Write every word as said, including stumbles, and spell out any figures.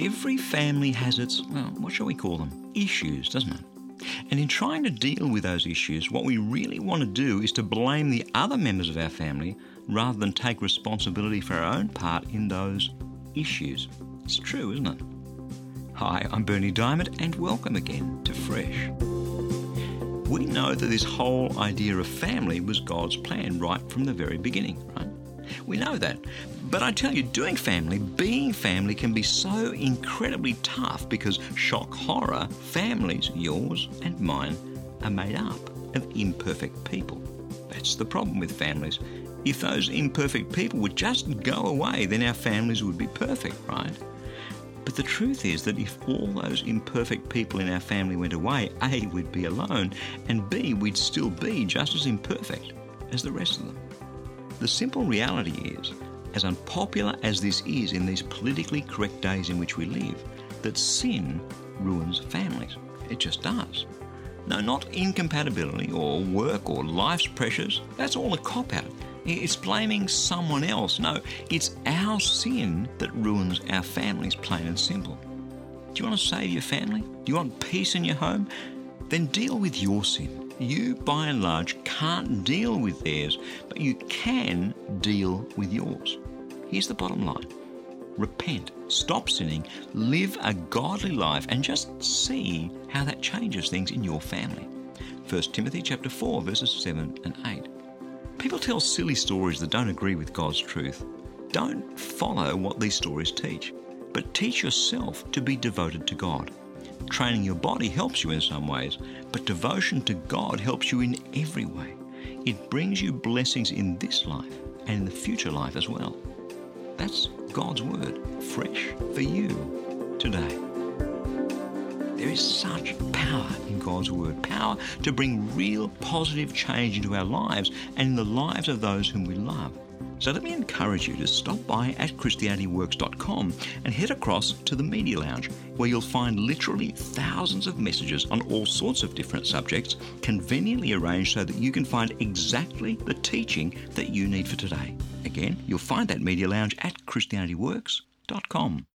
Every family has its, well, what shall we call them? Issues, doesn't it? And in trying to deal with those issues, what we really want to do is to blame the other members of our family rather than take responsibility for our own part in those issues. It's true, isn't it? Hi, I'm Berni Dymet, and welcome again to Fresh. We know that this whole idea of family was God's plan right from the very beginning, right? We know that. But I tell you, doing family, being family can be so incredibly tough because, shock horror, families, yours and mine, are made up of imperfect people. That's the problem with families. If those imperfect people would just go away, then our families would be perfect, right? But the truth is that if all those imperfect people in our family went away, A, we'd be alone, and B, we'd still be just as imperfect as the rest of them. The simple reality is, as unpopular as this is in these politically correct days in which we live, that sin ruins families. It just does. No, not incompatibility or work or life's pressures. That's all a cop-out. It's blaming someone else. No, it's our sin that ruins our families, plain and simple. Do you want to save your family? Do you want peace in your home? Then deal with your sin. You, by and large, can't deal with theirs, but you can deal with yours. Here's the bottom line. Repent, stop sinning, live a godly life, and just see how that changes things in your family. First Timothy chapter four, verses seven and eight. People tell silly stories that don't agree with God's truth. Don't follow what these stories teach, but teach yourself to be devoted to God. Training your body helps you in some ways, but devotion to God helps you in every way. It brings you blessings in this life and in the future life as well. That's God's word, fresh for you today. There is such power in God's word, power to bring real positive change into our lives and in the lives of those whom we love. So let me encourage you to stop by at Christianity Works dot com and head across to the Media Lounge, where you'll find literally thousands of messages on all sorts of different subjects, conveniently arranged so that you can find exactly the teaching that you need for today. Again, you'll find that Media Lounge at Christianity Works dot com.